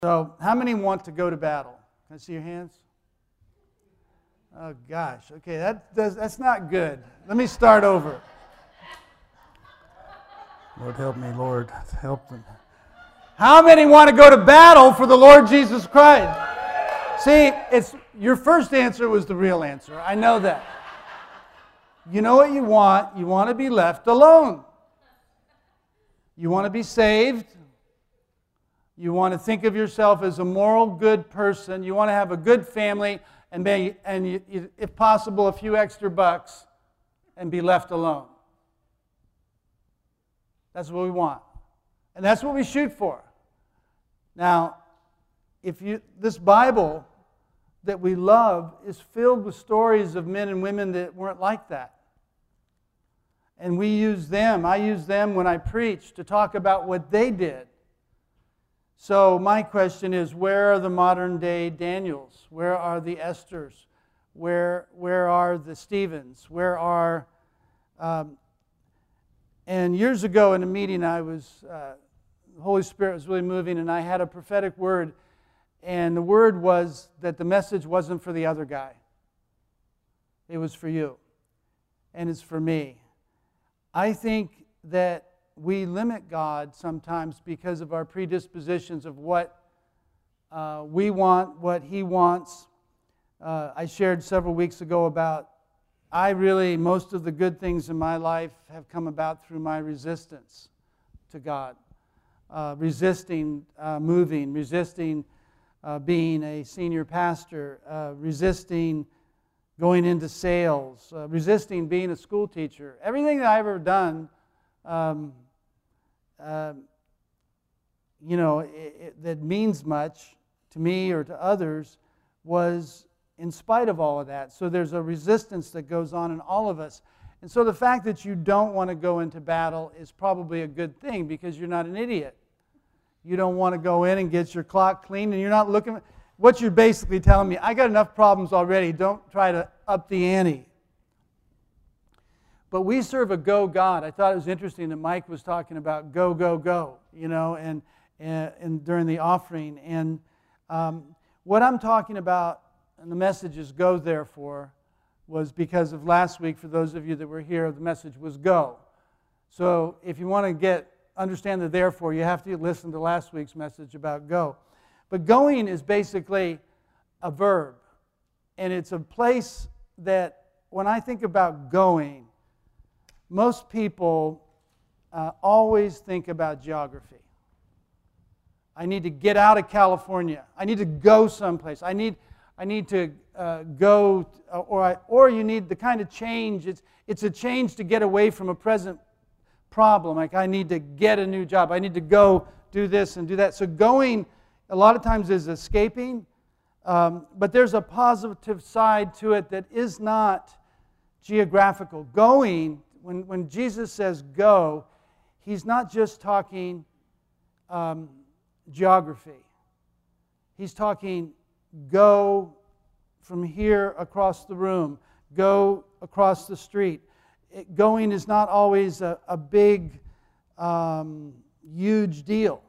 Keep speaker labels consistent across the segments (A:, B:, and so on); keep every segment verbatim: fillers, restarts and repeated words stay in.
A: So, how many want to go to battle? Can I see your hands? Oh, gosh. Okay, that does, that's not good. Let me start over. Lord, help me, Lord. Help them. How many want to go to battle for the Lord Jesus Christ? See, it's your first answer was the real answer. I know that. You know what you want? You want to be left alone. You want to be saved. You want to think of yourself as a moral, good person. You want to have a good family, and, may, and you, if possible, a few extra bucks, and be left alone. That's what we want. And that's what we shoot for. Now, if you this Bible that we love is filled with stories of men and women that weren't like that. And we use them, I use them when I preach to talk about what they did. So my question is, where are the modern day Daniels? Where are the Esthers? Where, where are the Stephens? Where are... Um, and years ago in a meeting, I was... Uh, the Holy Spirit was really moving, and I had a prophetic word. And the word was that the message wasn't for the other guy. It was for you. And it's for me. I think that we limit God sometimes because of our predispositions of what uh, we want, what He wants. Uh, I shared several weeks ago about I really, most of the good things in my life have come about through my resistance to God. Uh, resisting uh, moving, resisting uh, being a senior pastor, uh, resisting going into sales, uh, resisting being a school teacher. Everything that I've ever done, um, uh, you know, it, it, that means much to me or to others was in spite of all of that. So there's a resistance that goes on in all of us. And so the fact that you don't want to go into battle is probably a good thing because you're not an idiot. You don't want to go in and get your clock cleaned, and you're not looking... What you're basically telling me, I got enough problems already. Don't try to up the ante. But we serve a go God. I thought it was interesting that Mike was talking about go, go, go, you know, and, and, and during the offering. And um, what I'm talking about, and the message is go therefore, was because of last week, for those of you that were here, the message was go. So if you want to get understand the therefore, you have to listen to last week's message about go. But going is basically a verb. And it's a place that, when I think about going, most people uh, always think about geography. I need to get out of California. I need to go someplace. I need, I need to uh, go, or, I, or you need the kind of change. It's, it's a change to get away from a present problem. Like, I need to get a new job. I need to go do this and do that. So going, a lot of times, is escaping. Um, but there's a positive side to it that is not geographical. Going, when, when Jesus says go, He's not just talking um, geography. He's talking go from here across the room, go across the street. It, going is not always a, a big, um, huge deal.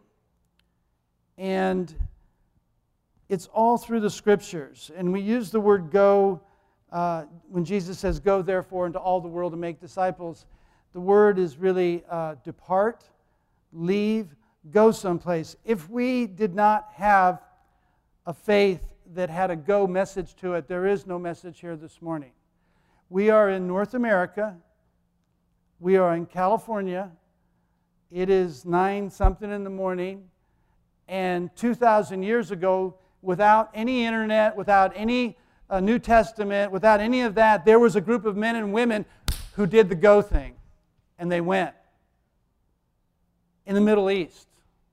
A: And it's all through the Scriptures. And we use the word go uh, when Jesus says, go therefore into all the world and make disciples. The word is really uh, depart, leave, go someplace. If we did not have a faith that had a go message to it, there is no message here this morning. We are in North America. We are in California. It is nine something in the morning. And two thousand years ago, without any internet, without any uh, New Testament, without any of that, there was a group of men and women who did the go thing. And they went. In the Middle East.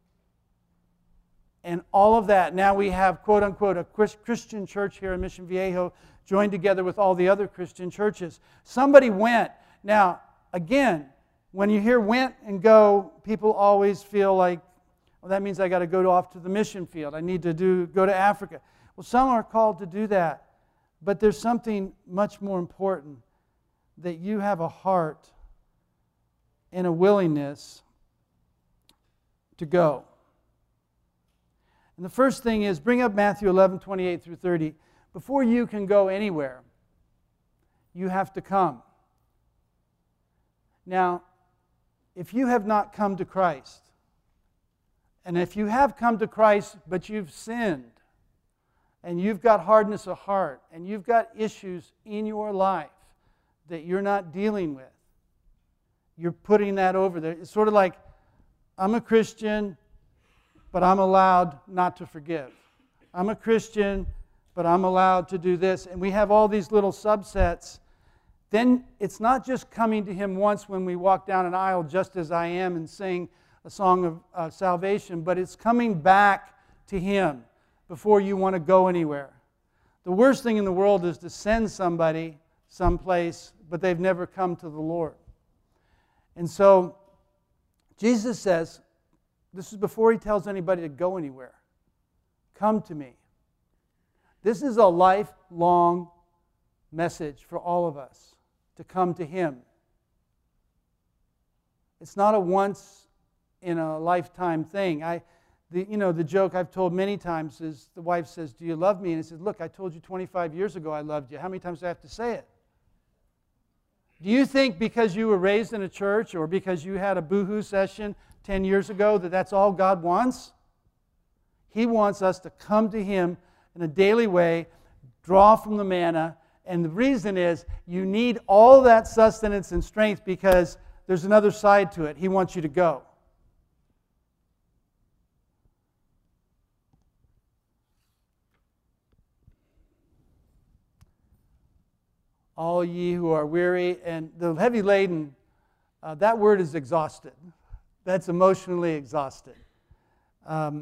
A: And all of that. Now we have, quote unquote, a Christian church here in Mission Viejo joined together with all the other Christian churches. Somebody went. Now, again, when you hear went and go, people always feel like, well, that means I got to go off to the mission field. I need to do go to Africa. Well, some are called to do that. But there's something much more important, that you have a heart and a willingness to go. And the first thing is, bring up Matthew eleven, twenty-eight through thirty. Before you can go anywhere, you have to come. Now, if you have not come to Christ, and if you have come to Christ but you've sinned, and you've got hardness of heart, and you've got issues in your life that you're not dealing with, you're putting that over there. It's sort of like, I'm a Christian, but I'm allowed not to forgive. I'm a Christian, but I'm allowed to do this. And we have all these little subsets. Then it's not just coming to Him once when we walk down an aisle just as I am and sing a song of uh, salvation, but it's coming back to Him before you want to go anywhere. The worst thing in the world is to send somebody someplace, but they've never come to the Lord. And so Jesus says, this is before He tells anybody to go anywhere. Come to me. This is a lifelong message for all of us, to come to Him. It's not a once in a lifetime thing. I, the, you know, the joke I've told many times is the wife says, do you love me? And I said, look, I told you twenty-five years ago I loved you. How many times do I have to say it? Do you think because you were raised in a church or because you had a boohoo session ten years ago that that's all God wants? He wants us to come to Him in a daily way, draw from the manna, and the reason is you need all that sustenance and strength because there's another side to it. He wants you to go. All ye who are weary, and the heavy laden, uh, that word is exhausted. That's emotionally exhausted. Um,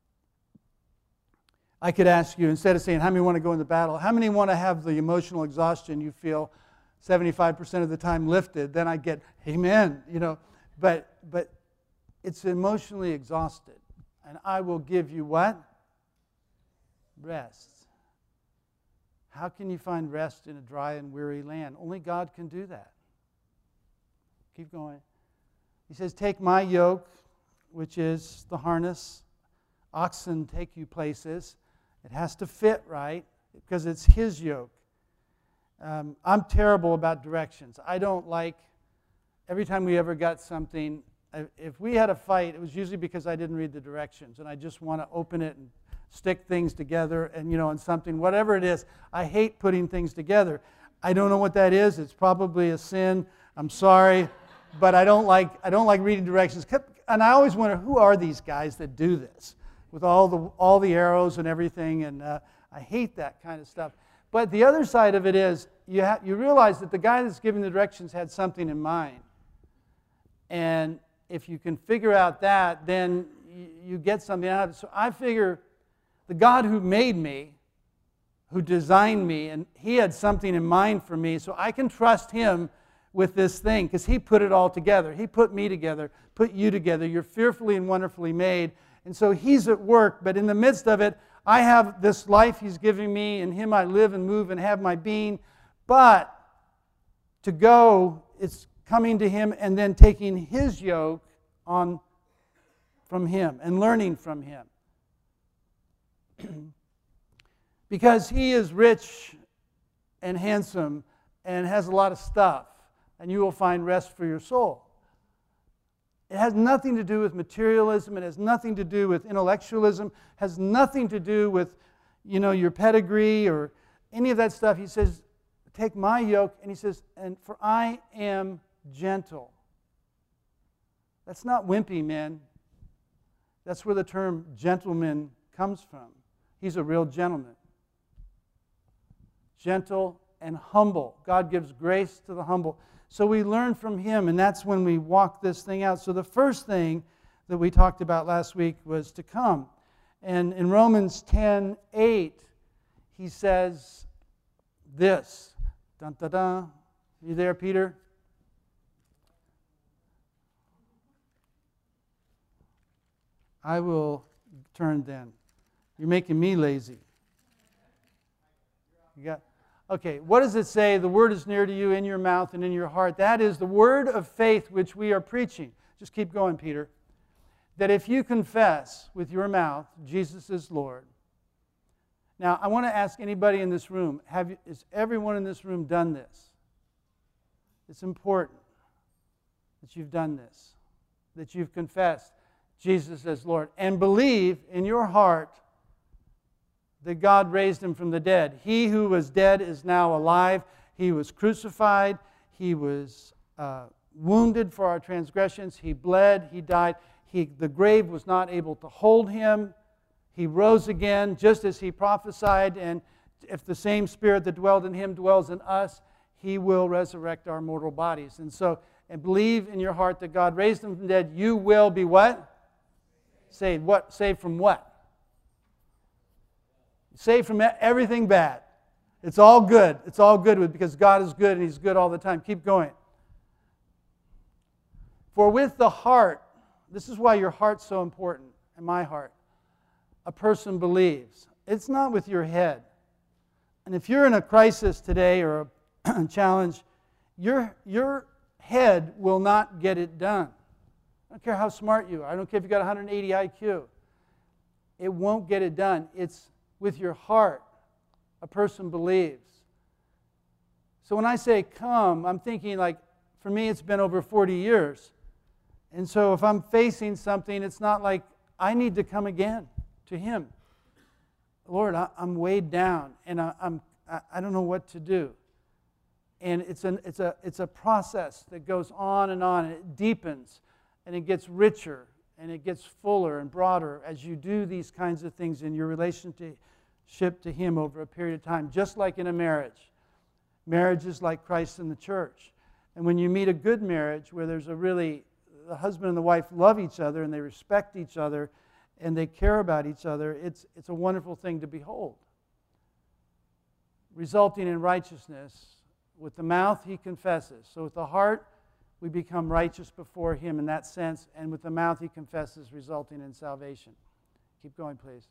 A: I could ask you, instead of saying, how many want to go into battle, how many want to have the emotional exhaustion you feel seventy-five percent of the time lifted? Then I get, amen, you know. But, but it's emotionally exhausted. And I will give you what? Rest. How can you find rest in a dry and weary land? Only God can do that. Keep going. He says, take my yoke, which is the harness. Oxen take you places. It has to fit right because it's His yoke. Um, I'm terrible about directions. I don't like, every time we ever got something, if we had a fight, it was usually because I didn't read the directions and I just want to open it and stick things together and, you know, on something, whatever it is. I hate putting things together. I don't know what that is. It's probably a sin. I'm sorry, but I don't like I don't like reading directions. And I always wonder, who are these guys that do this with all the all the arrows and everything? And uh, I hate that kind of stuff. But the other side of it is you ha- you realize that the guy that's giving the directions had something in mind. And if you can figure out that, then you, you get something out of it. So I figure, the God who made me, who designed me, and He had something in mind for me, so I can trust Him with this thing because He put it all together. He put me together, put you together. You're fearfully and wonderfully made. And so He's at work, but in the midst of it, I have this life He's giving me. In Him I live and move and have my being. But to go, it's coming to Him and then taking His yoke on from Him and learning from Him. Because He is rich and handsome and has a lot of stuff, and you will find rest for your soul. It has nothing to do with materialism. It has nothing to do with intellectualism. It has nothing to do with, you know, your pedigree or any of that stuff. He says, take my yoke, and He says, and for I am gentle. That's not wimpy, man. That's where the term gentleman comes from. He's a real gentleman. Gentle and humble. God gives grace to the humble. So we learn from Him, and that's when we walk this thing out. So the first thing that we talked about last week was to come. And in Romans ten eight, he says this. Dun, dun, dun. You there, Peter? I will turn then. You're making me lazy. You got, okay, what does it say? The word is near to you, in your mouth and in your heart. That is the word of faith which we are preaching. Just keep going, Peter. that if you confess with your mouth Jesus is Lord. Now, I want to ask anybody in this room, have you, has everyone in this room done this? It's important that you've done this, that you've confessed Jesus as Lord, and believe in your heart that God raised him from the dead. He who was dead is now alive. He was crucified. He was uh, wounded for our transgressions. He bled. He died. He, the grave was not able to hold him. He rose again, just as he prophesied, and if the same Spirit that dwelled in him dwells in us, he will resurrect our mortal bodies. And so, and believe in your heart that God raised him from the dead, you will be what? Saved. What? Saved from what? Saved from everything bad. It's all good. It's all good because God is good and he's good all the time. Keep going. For with the heart, this is why your heart's so important, and my heart, a person believes. It's not with your head. And if you're in a crisis today or a challenge, your, your head will not get it done. I don't care how smart you are. I don't care if you've got one hundred eighty I Q. It won't get it done. It's with your heart. A person believes. So when I say come, I'm thinking like, for me it's been over forty years. And so if I'm facing something, it's not like I need to come again to him. Lord, I, I'm weighed down and I, I'm, I, I don't know what to do. And it's, an, it's, a, it's a process that goes on and on, and it deepens, and it gets richer, and it gets fuller and broader as you do these kinds of things in your relationship to him over a period of time, just like in a marriage. Marriage is like Christ and the church. And when you meet a good marriage where there's a really, the husband and the wife love each other and they respect each other and they care about each other, it's, it's a wonderful thing to behold. Resulting in righteousness. With the mouth he confesses. So with the heart we become righteous before him in that sense, and with the mouth he confesses, resulting in salvation. Keep going, please.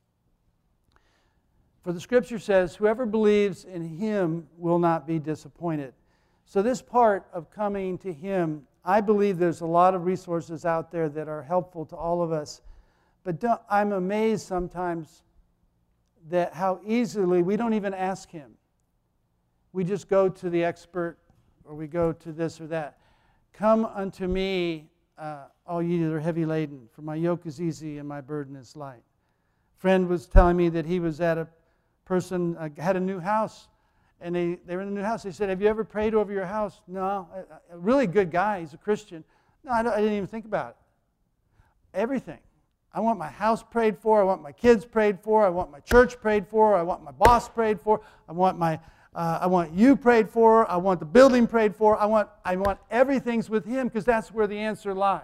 A: For the scripture says, whoever believes in him will not be disappointed. So this part of coming to him, I believe there's a lot of resources out there that are helpful to all of us. But don't, I'm amazed sometimes that how easily we don't even ask him. We just go to the expert, or we go to this or that. Come unto me, uh, all ye that are heavy laden, for my yoke is easy and my burden is light. A friend was telling me that he was at a person, uh, had a new house, and they, they were in a new house. They said, have you ever prayed over your house? No. A, a really good guy, he's a Christian. No, I, I didn't even think about it. Everything. I want my house prayed for. I want my kids prayed for. I want my church prayed for. I want my boss prayed for. I want my... Uh, I want you prayed for. I want the building prayed for. I want, I want everything's with him because that's where the answer lies.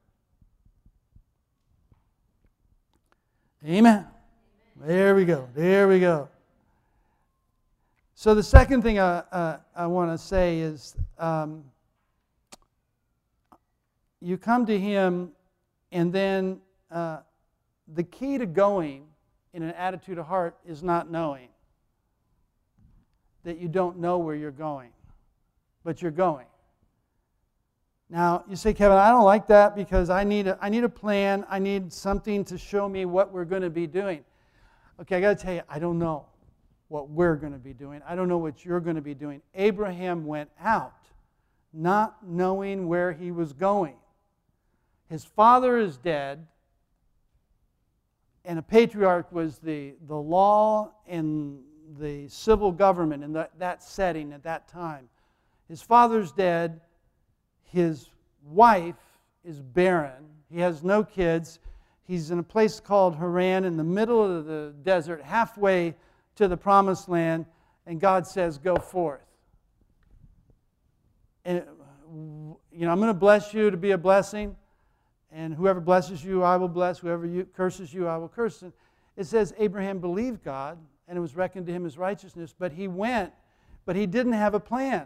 A: Amen. There we go. There we go. So the second thing I, uh, I want to say is um, you come to him, and then uh, the key to going in an attitude of heart is not knowing. That you don't know where you're going, but you're going. Now, you say, Kevin, I don't like that because I need a, I need a plan. I need something to show me what we're going to be doing. Okay, I got to tell you, I don't know what we're going to be doing. I don't know what you're going to be doing. Abraham went out not knowing where he was going. His father is dead, and a patriarch was the, the law and the civil government in that, that setting at that time. His father's dead. His wife is barren. He has no kids. He's in a place called Haran in the middle of the desert, halfway to the promised land, and God says, go forth. And, you know, I'm going to bless you to be a blessing, and whoever blesses you, I will bless. Whoever you, curses you, I will curse. And it says Abraham believed God, and it was reckoned to him as righteousness. But he went, but he didn't have a plan.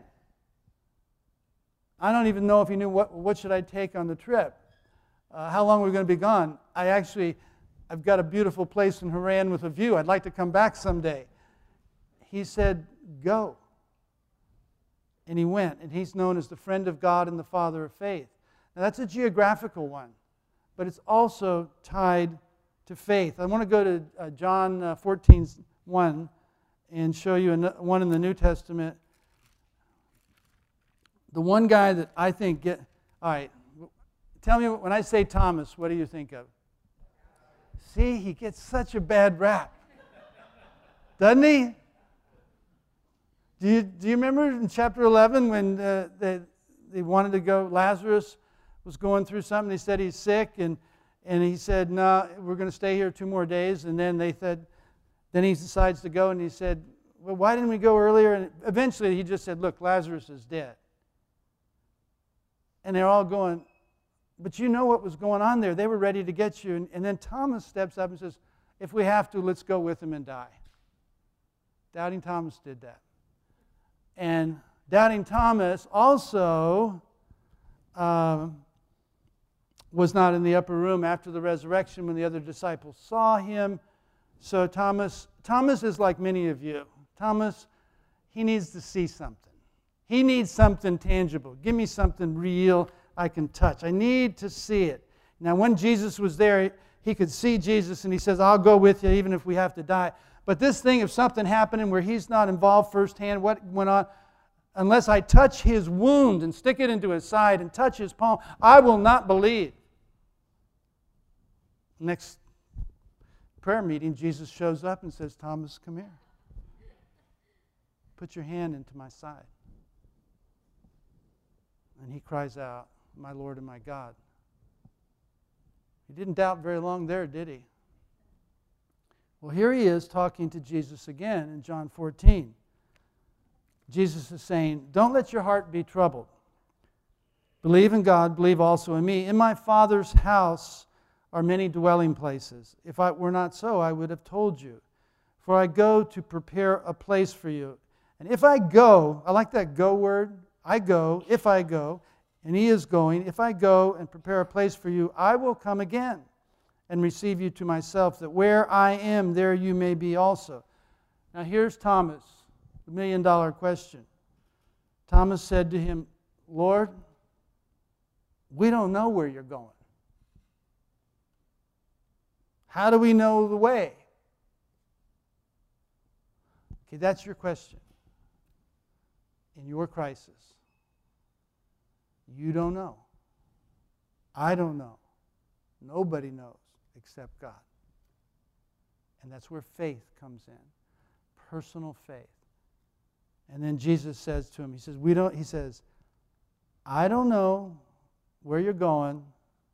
A: I don't even know if he knew what, what should I take on the trip. Uh, how long are we going to be gone? I actually, I've got a beautiful place in Haran with a view. I'd like to come back someday. He said, go. And he went, and he's known as the friend of God and the father of faith. Now that's a geographical one. but it's also tied to faith. I want to go to uh, John uh, fourteen one and show you an, one in the New Testament. The one guy that I think get, all right, tell me, when I say Thomas, what do you think of? See, he gets such a bad rap. Doesn't he? Do you, do you remember in chapter eleven when uh, they, they wanted to go, Lazarus was going through something, they said he's sick, and, and he said, no, we're going to stay here two more days, and then they said, then he decides to go, and he said, well, why didn't we go earlier? And eventually he just said, look, Lazarus is dead. And they're all going, but you know what was going on there. They were ready to get you. And, and then Thomas steps up and says, if we have to, let's go with him and die. Doubting Thomas did that. And Doubting Thomas also um, was not in the upper room after the resurrection when the other disciples saw him. So Thomas, Thomas is like many of you. Thomas, he needs to see something. He needs something tangible. Give me something real I can touch. I need to see it. Now, when Jesus was there, he could see Jesus, and he says, I'll go with you even if we have to die. But this thing of something happening where he's not involved firsthand, what went on, unless I touch his wound and stick it into his side and touch his palm, I will not believe. Next prayer meeting, Jesus shows up and says, Thomas, come here. Put your hand into my side. And he cries out, my Lord and my God. He didn't doubt very long there, did he? Well, here he is talking to Jesus again in John fourteen. Jesus is saying, don't let your heart be troubled. Believe in God, believe also in me. In my Father's house are many dwelling places. If it were not so, I would have told you. For I go to prepare a place for you. And if I go, I like that go word. I go, if I go, and he is going, if I go and prepare a place for you, I will come again and receive you to myself, that where I am, there you may be also. Now here's Thomas, the million dollar question. Thomas said to him, Lord, we don't know where you're going. How do we know the way? Okay, that's your question. In your crisis. You don't know. I don't know. Nobody knows except God. And that's where faith comes in. Personal faith. And then Jesus says to him, he says, we don't, he says, I don't know where you're going.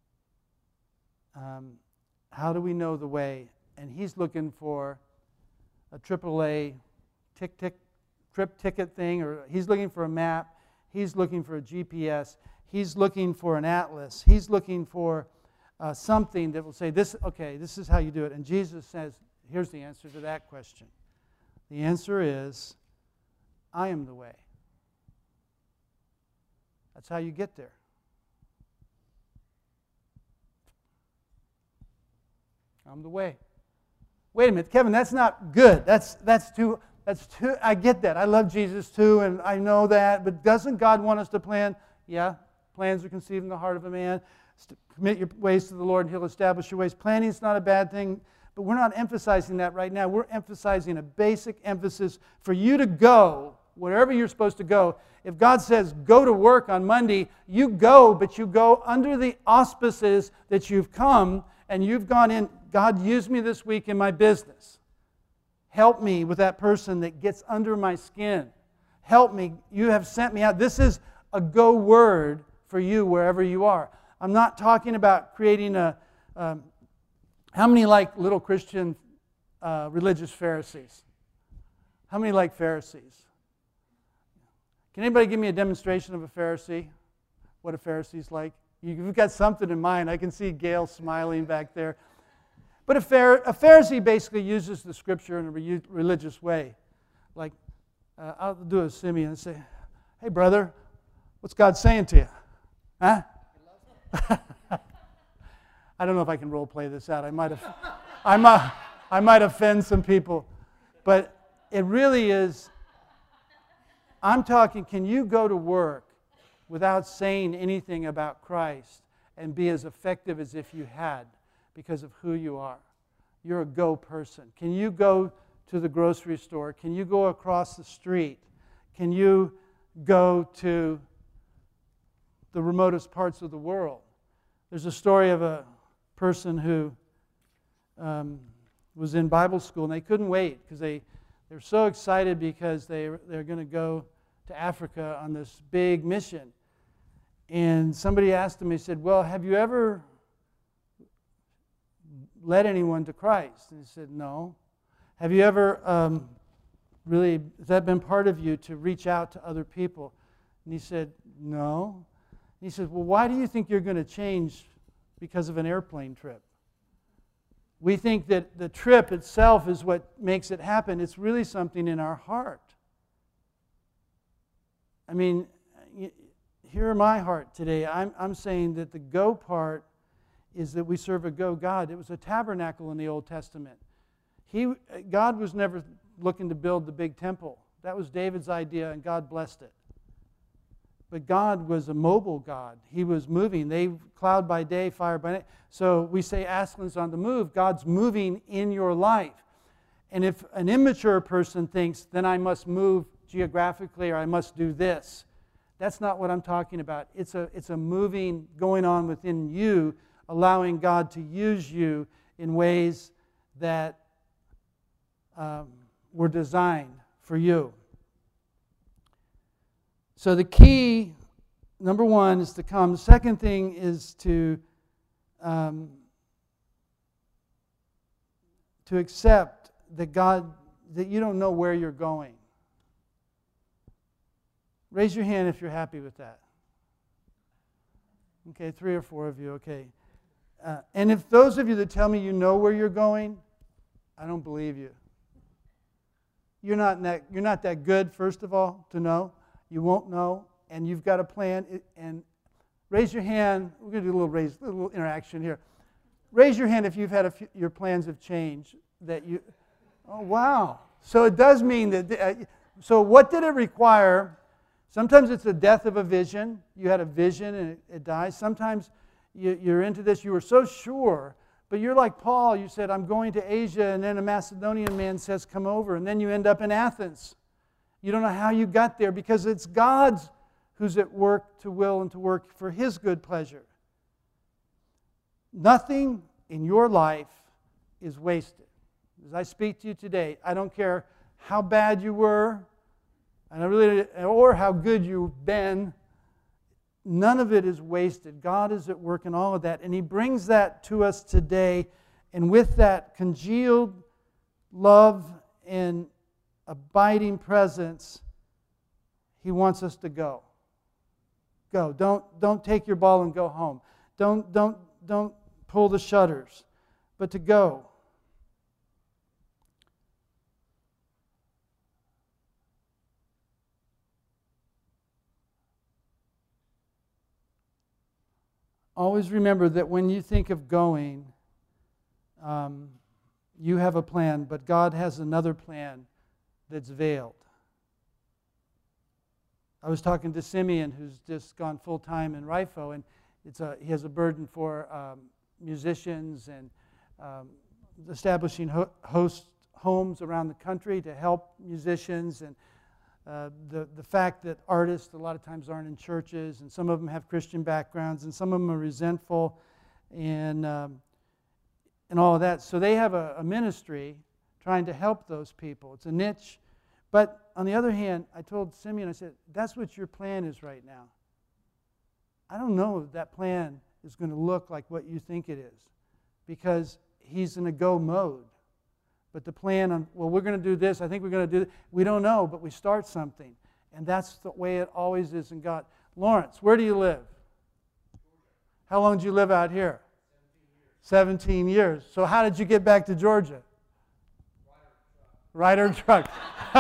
A: Um, how do we know the way? And he's looking for a triple A tick tick trip ticket thing, or he's looking for a map. He's looking for a G P S. He's looking for an atlas. He's looking for uh, something that will say, "This, okay, this is how you do it." And Jesus says, here's the answer to that question. The answer is, I am the way. That's how you get there. I'm the way. Wait a minute, Kevin, that's not good. That's that's too... That's too, I get that. I love Jesus too, and I know that. But doesn't God want us to plan? Yeah, plans are conceived in the heart of a man. Commit your ways to the Lord, and He'll establish your ways. Planning is not a bad thing, but we're not emphasizing that right now. We're emphasizing a basic emphasis for you to go wherever you're supposed to go. If God says go to work on Monday, you go, but you go under the auspices that you've come, and you've gone in, God, use me this week in my business. Help me with that person that gets under my skin. Help me. You have sent me out. This is a go word for you wherever you are. I'm not talking about creating a... Um, how many like little Christian uh, religious Pharisees? How many like Pharisees? Can anybody give me a demonstration of a Pharisee? What a Pharisee's like? You've got something in mind. I can see Gail smiling back there. But a, Phar- a Pharisee basically uses the Scripture in a re- religious way. Like, uh, I'll do a Simeon and say, hey, brother, what's God saying to you? Huh? I don't know if I can role play this out. I might have, I might, I might offend some people. But it really is, I'm talking, can you go to work without saying anything about Christ and be as effective as if you had because of who you are. You're a go person. Can you go to the grocery store? Can you go across the street? Can you go to the remotest parts of the world? There's a story of a person who um, was in Bible school, and they couldn't wait because they, they were so excited because they, they're going to go to Africa on this big mission. And somebody asked him, he said, well, have you ever led anyone to Christ? And he said, no. Have you ever um, really, has that been part of you to reach out to other people? And he said, no. And he said, well, why do you think you're going to change because of an airplane trip? We think that the trip itself is what makes it happen. It's really something in our heart. I mean, hear my heart today. I'm, I'm saying that the go part is that we serve a go God. It was a tabernacle in the Old Testament. He, God was never looking to build the big temple. That was David's idea, and God blessed it. But God was a mobile God. He was moving. They cloud by day, fire by night. So we say Aslan's on the move. God's moving in your life. And if an immature person thinks, then I must move geographically or I must do this, that's not what I'm talking about. It's a, it's a moving going on within you, allowing God to use you in ways that um, were designed for you. So the key, number one, is to come. The second thing is to um, to accept that God, that you don't know where you're going. Raise your hand if you're happy with that. Okay, three or four of you, okay. Uh, and if those of you that tell me you know where you're going, I don't believe you. You're not that, you're not that good, first of all, to know. You won't know, and you've got a plan. And raise your hand. We're going to do a little raise, a little interaction here. Raise your hand if you've had a few, your plans have changed. That you, oh wow. So it does mean that. Uh, so what did it require? Sometimes it's the death of a vision. You had a vision and it, it dies. Sometimes you, you're into this. You were so sure, but you're like Paul. You said, "I'm going to Asia," and then a Macedonian man says, "Come over," and then you end up in Athens. You don't know how you got there because it's God's who's at work to will and to work for His good pleasure. Nothing in your life is wasted. As I speak to you today, I don't care how bad you were, and I really, or how good you've been. None of it is wasted. God is at work in all of that, and He brings that to us today. And with that congealed love and abiding presence, He wants us to go. Go. Don't, don't take your ball and go home. Don't, don't, don't pull the shutters, but to go. Always remember that when you think of going, um, you have a plan, but God has another plan that's veiled. I was talking to Simeon, who's just gone full-time in R I F O, and it's a, he has a burden for um, musicians and um, establishing ho- host homes around the country to help musicians, and uh, the, the fact that artists a lot of times aren't in churches, and some of them have Christian backgrounds, and some of them are resentful, and, um, and all of that. So they have a, a ministry trying to help those people. It's a niche. But on the other hand, I told Simeon, I said, that's what your plan is right now. I don't know if that plan is going to look like what you think it is, because he's in a go mode. But the plan on, well, we're going to do this, I think we're going to do this. We don't know, but we start something. And that's the way it always is in God. Lawrence, where do you live? How long did you live out here? seventeen years. seventeen years. So how did you get back to Georgia? Rider truck.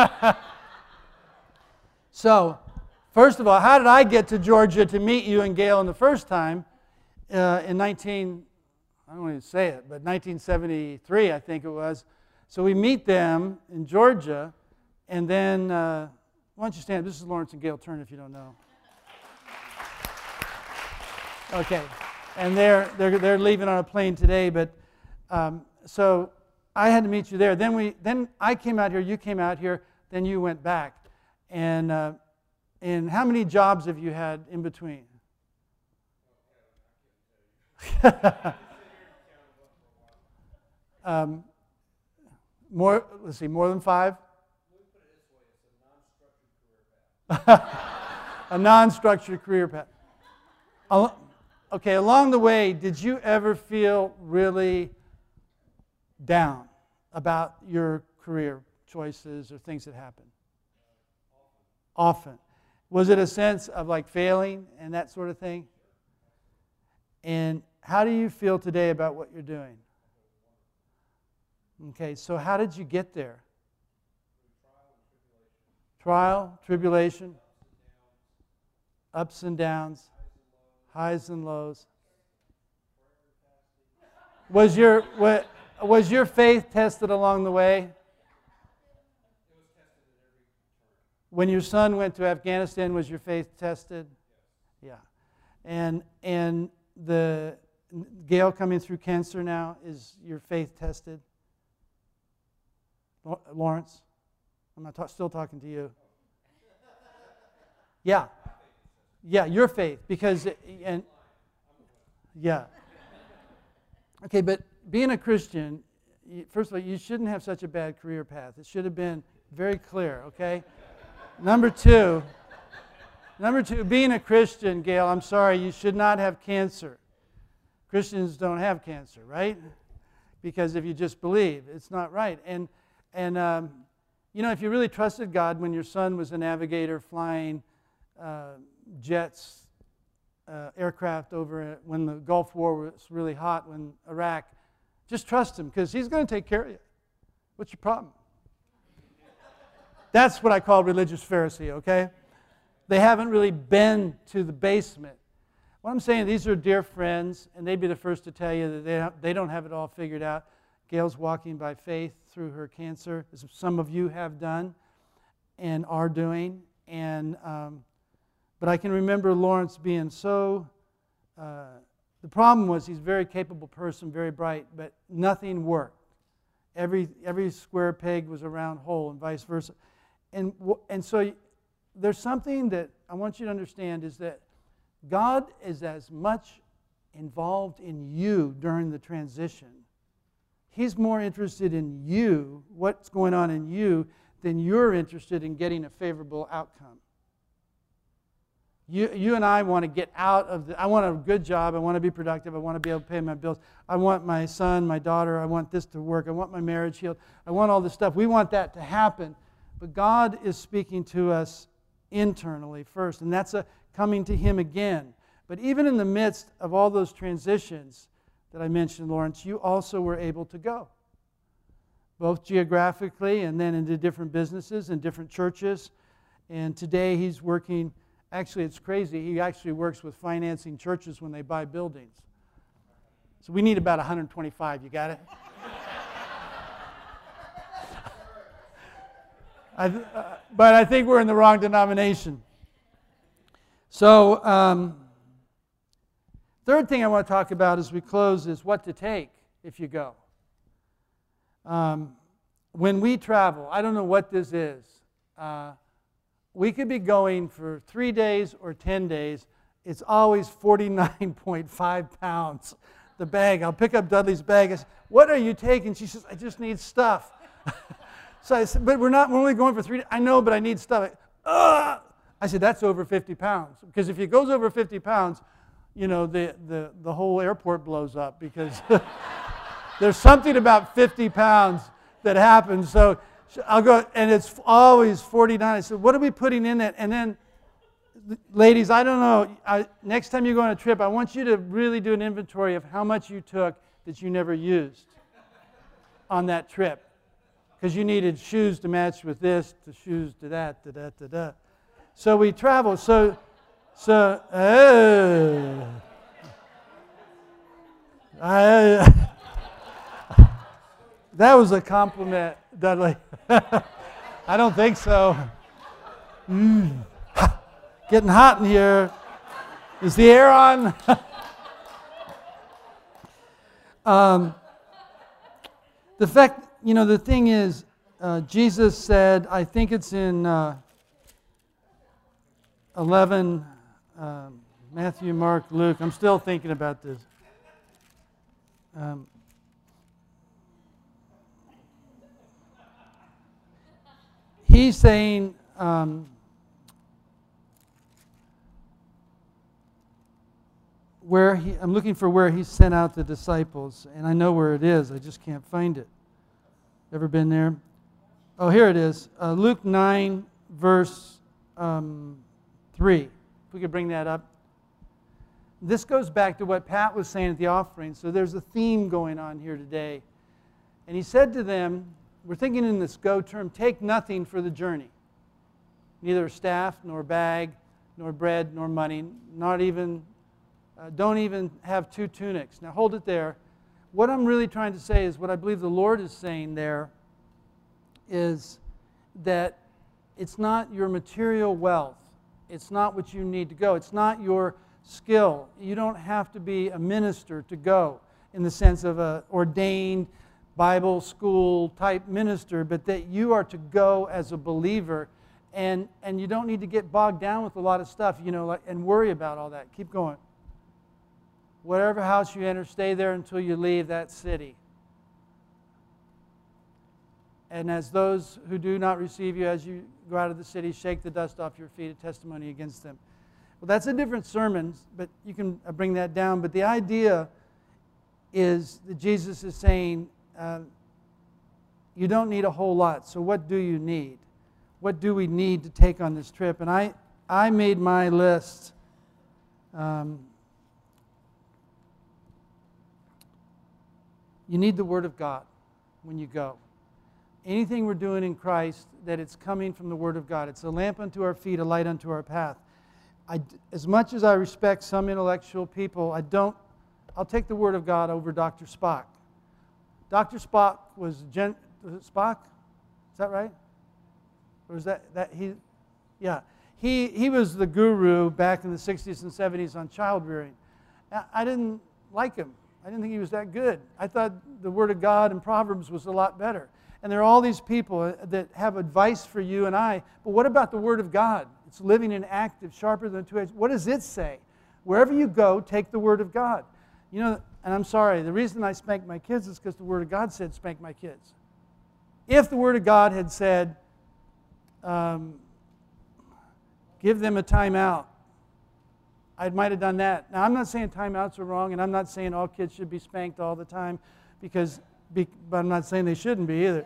A: So, first of all, how did I get to Georgia to meet you and Gail in the first time? Uh, in nineteen, I don't want to say it, but nineteen seventy-three, I think it was. So we meet them in Georgia, and then, uh, why don't you stand up? This is Lawrence and Gail Turner, if you don't know. Okay. and they're they're they're leaving on a plane today. But um, so I had to meet you there. Then we then I came out here. You came out here. Then you went back. And uh, and how many jobs have you had in between? um, more. Let's see. More than five. A non-structured career path. Okay, along the way, did you ever feel really down about your career choices or things that happened? Often. Was it a sense of like failing and that sort of thing? And how do you feel today about what you're doing? Okay, so how did you get there? Trial, tribulation, ups and downs, highs and lows. Was your was your faith tested along the way? When your son went to Afghanistan, was your faith tested? Yeah. And and the Gail coming through cancer now, is your faith tested? Lawrence? I'm not ta- still talking to you. Yeah. Yeah, your faith, because, and yeah. Okay, but being a Christian, first of all, you shouldn't have such a bad career path. It should have been very clear, okay? Number two, number two, being a Christian, Gail, I'm sorry, you should not have cancer. Christians don't have cancer, right? Because if you just believe, it's not right. And, and um, you know, if you really trusted God when your son was a navigator flying uh, jets, uh, aircraft over when the Gulf War was really hot, when Iraq, just trust him because he's going to take care of you. What's your problem? That's what I call religious Pharisee, okay? They haven't really been to the basement. What I'm saying, these are dear friends, and they'd be the first to tell you that they don't, they don't have it all figured out. Gail's walking by faith through her cancer, as some of you have done and are doing. And um, but I can remember Lawrence being so, uh, the problem was he's a very capable person, very bright, but nothing worked. Every, every square peg was a round hole and vice versa. And, and so there's something that I want you to understand is that God is as much involved in you during the transition. He's more interested in you, what's going on in you, than you're interested in getting a favorable outcome. You, you and I want to get out of the, I want a good job, I want to be productive, I want to be able to pay my bills, I want my son, my daughter, I want this to work, I want my marriage healed, I want all this stuff. We want that to happen. But God is speaking to us internally first, and that's a coming to Him again. But even in the midst of all those transitions that I mentioned, Lawrence, you also were able to go, both geographically and then into different businesses and different churches. And today he's working, actually it's crazy, he actually works with financing churches when they buy buildings. So we need about one hundred twenty-five, you got it? I th- uh, but I think we're in the wrong denomination. So, um, third thing I want to talk about as we close is what to take if you go. Um, when we travel, I don't know what this is. Uh, we could be going for three days or ten days. It's always forty-nine point five pounds, the bag. I'll pick up Dudley's bag. I say, what are you taking? She says, I just need stuff. So I said, but we're not, we're only going for three days. I know, but I need stuff. I, I said, that's over fifty pounds. Because if it goes over fifty pounds, you know, the, the, the whole airport blows up because there's something about fifty pounds that happens. So I'll go, and it's always forty-nine. I said, what are we putting in it? And then, ladies, I don't know. I, next time you go on a trip, I want you to really do an inventory of how much you took that you never used on that trip. Because you needed shoes to match with this, to shoes to that, da da da da. So we traveled. So, so, uh, I, that was a compliment, Dudley. I don't think so. Mm. Getting hot in here. Is the air on? Um, the fact, you know, the thing is, uh, Jesus said, I think it's in uh, eleven, um, Matthew, Mark, Luke. I'm still thinking about this. Um, he's saying, um, where he, I'm looking for where he sent out the disciples, and I know where it is. I just can't find it. Ever been there? Oh, here it is. Uh, Luke nine, verse um, three. If we could bring that up. This goes back to what Pat was saying at the offering. So there's a theme going on here today. And he said to them, we're thinking in this go term, take nothing for the journey. Neither a staff, nor bag, nor bread, nor money, not even... Uh, don't even have two tunics. Now hold it there. What I'm really trying to say is what I believe the Lord is saying there is that it's not your material wealth. It's not what you need to go. It's not your skill. You don't have to be a minister to go in the sense of an ordained Bible school type minister, but that you are to go as a believer, and, and you don't need to get bogged down with a lot of stuff, you know, like, and worry about all that. Keep going. Whatever house you enter, stay there until you leave that city. And as those who do not receive you as you go out of the city, shake the dust off your feet, a testimony against them. Well, that's a different sermon, but you can bring that down. But the idea is that Jesus is saying, uh, you don't need a whole lot. So what do you need? What do we need to take on this trip? And I, I made my list. Um, You need the Word of God when you go. Anything we're doing in Christ, that it's coming from the Word of God. It's a lamp unto our feet, a light unto our path. I, as much as I respect some intellectual people, I don't, I'll take the Word of God over Doctor Spock. Doctor Spock was, Gen, was it Spock? Is that right? Or is that, that he, yeah. He, he was the guru back in the sixties and seventies on child rearing. I didn't like him. I didn't think he was that good. I thought the Word of God in Proverbs was a lot better. And there are all these people that have advice for you and I, but what about the Word of God? It's living and active, sharper than a two-edged. What does it say? Wherever you go, take the Word of God. You know, and I'm sorry, the reason I spank my kids is because the Word of God said spank my kids. If the Word of God had said, um, give them a timeout, I might have done that. Now, I'm not saying timeouts are wrong, and I'm not saying all kids should be spanked all the time, because, be, but I'm not saying they shouldn't be either.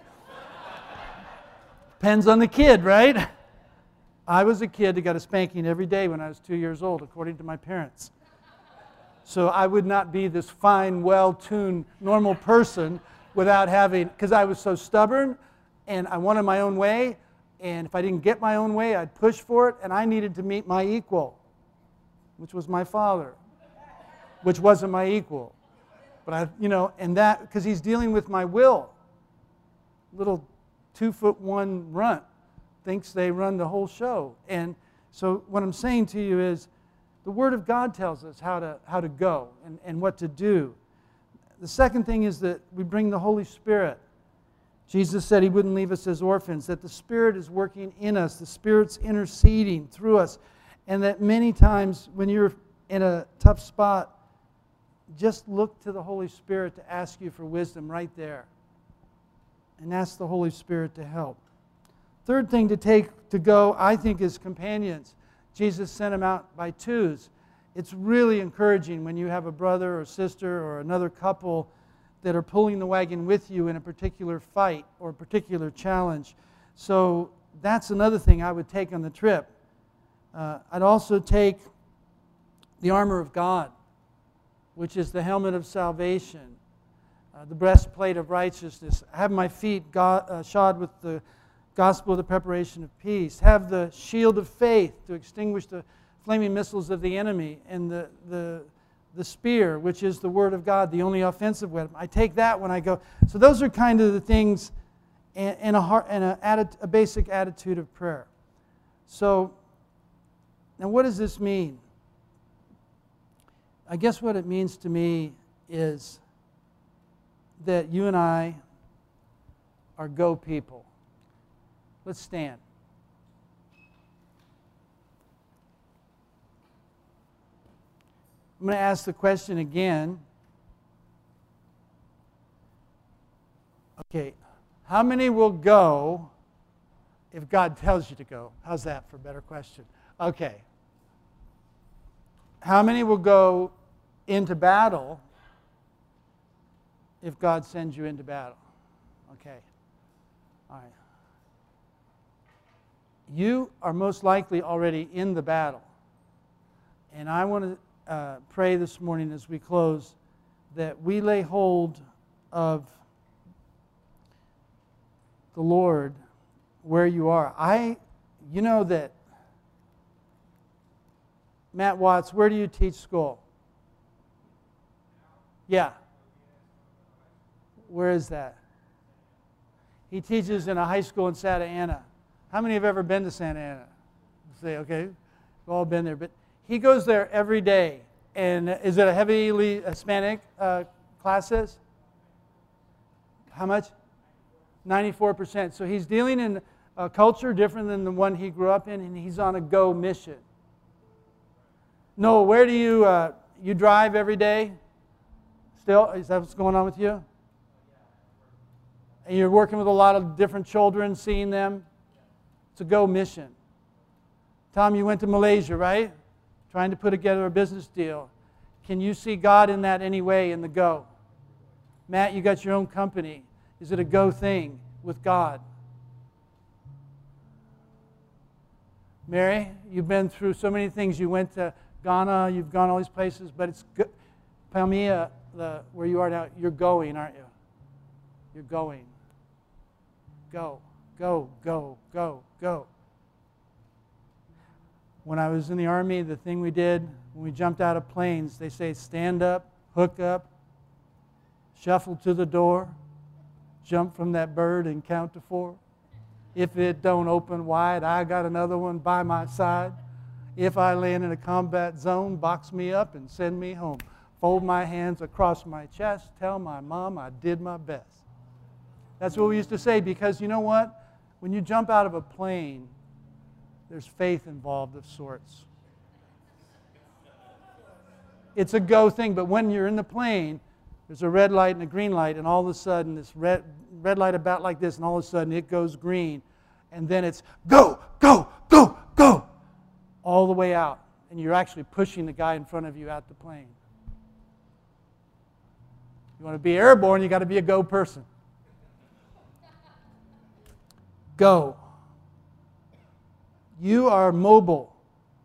A: Depends on the kid, right? I was a kid that got a spanking every day when I was two years old, according to my parents. So I would not be this fine, well-tuned, normal person without having, because I was so stubborn, and I wanted my own way, and if I didn't get my own way, I'd push for it, and I needed to meet my equal, which was my father, which wasn't my equal. But I, you know, and that, because he's dealing with my will. Little two-foot-one runt thinks they run the whole show. And so what I'm saying to you is, the Word of God tells us how to, how to go and, and what to do. The second thing is that we bring the Holy Spirit. Jesus said He wouldn't leave us as orphans, that the Spirit is working in us, the Spirit's interceding through us. And that many times when you're in a tough spot, just look to the Holy Spirit to ask you for wisdom right there. And ask the Holy Spirit to help. Third thing to take to go, I think, is companions. Jesus sent them out by twos. It's really encouraging when you have a brother or sister or another couple that are pulling the wagon with you in a particular fight or a particular challenge. So that's another thing I would take on the trip. Uh, I'd also take the armor of God, which is the helmet of salvation, uh, the breastplate of righteousness. Have my feet God, uh, shod with the gospel of the preparation of peace. Have the shield of faith to extinguish the flaming missiles of the enemy, and the, the, the spear, which is the Word of God, the only offensive weapon. I take that when I go. So those are kind of the things, and, and, a, heart, and a, atti- a basic attitude of prayer. So, now what does this mean? I guess what it means to me is that you and I are go people. Let's stand. I'm going to ask the question again. Okay, how many will go if God tells you to go? How's that for a better question? Okay. How many will go into battle if God sends you into battle? Okay. All right. You are most likely already in the battle. And I want to uh, pray this morning as we close that we lay hold of the Lord where you are. I, you know that, Matt Watts, where do you teach school? Yeah. Where is that? He teaches in a high school in Santa Ana. How many have ever been to Santa Ana? Say, okay, we've all been there. But he goes there every day. And is it a heavily Hispanic uh, classes? How much? ninety-four percent. So he's dealing in a culture different than the one he grew up in, and he's on a go mission. Noah, where do you, uh, you drive every day? Still? Is that what's going on with you? And you're working with a lot of different children, seeing them? It's a go mission. Tom, you went to Malaysia, right? Trying to put together a business deal. Can you see God in that any way in the go? Matt, you got your own company. Is it a go thing with God? Mary, you've been through so many things. You went to Ghana, you've gone all these places, but it's good. Palmia, the, where you are now, you're going, aren't you? You're going. Go, go, go, go, go. When I was in the Army, the thing we did when we jumped out of planes, they say stand up, hook up, shuffle to the door, jump from that bird and count to four. If it don't open wide, I got another one by my side. If I land in a combat zone, box me up and send me home. Fold my hands across my chest, tell my mom I did my best. That's what we used to say, because you know what? When you jump out of a plane, there's faith involved of sorts. It's a go thing, but when you're in the plane, there's a red light and a green light, and all of a sudden this red, red light about like this, and all of a sudden it goes green, and then it's go, go, go, go, all the way out, and you're actually pushing the guy in front of you out the plane. You want to be airborne, you got to be a go person. Go. You are mobile.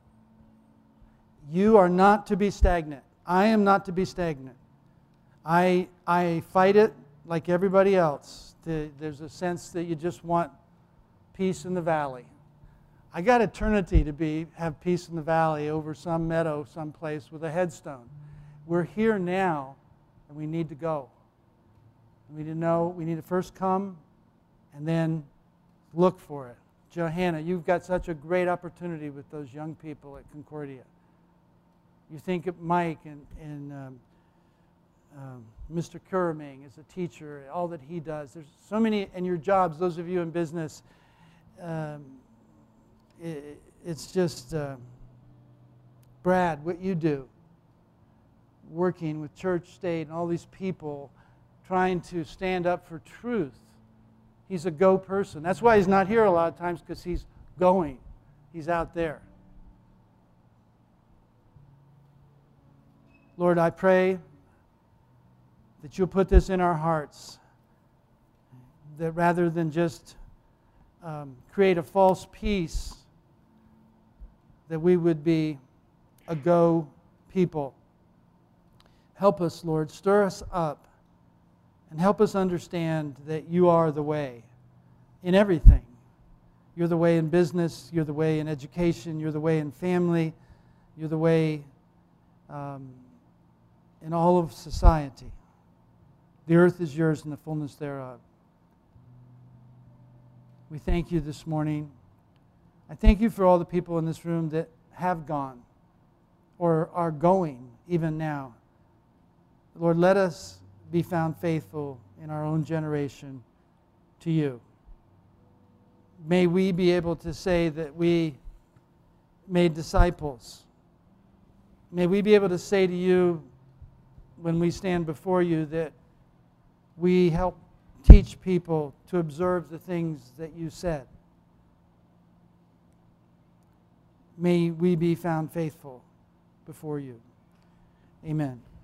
A: You are not to be stagnant. I am not to be stagnant. I, I fight it like everybody else. The, there's a sense that you just want peace in the valley. I got eternity to be have peace in the valley over some meadow someplace with a headstone. We're here now, and we need to go. We need to know, we need to first come and then look for it. Johanna, you've got such a great opportunity with those young people at Concordia. You think of Mike and, and um, um, Mister Kuraming as a teacher, all that he does. There's so many in your jobs, those of you in business, um, it, it's just, uh, Brad, what you do, working with church, state, and all these people, trying to stand up for truth. He's a go person. That's why he's not here a lot of times, because he's going. He's out there. Lord, I pray that you'll put this in our hearts, that rather than just um, create a false peace, that we would be a go people. Help us, Lord. Stir us up. And help us understand that you are the way in everything. You're the way in business. You're the way in education. You're the way in family. You're the way um, in all of society. The earth is yours and the fullness thereof. We thank you this morning. I thank you for all the people in this room that have gone or are going even now. Lord, let us be found faithful in our own generation to you. May we be able to say that we made disciples. May we be able to say to you when we stand before you that we help teach people to observe the things that you said. May we be found faithful before you. Amen.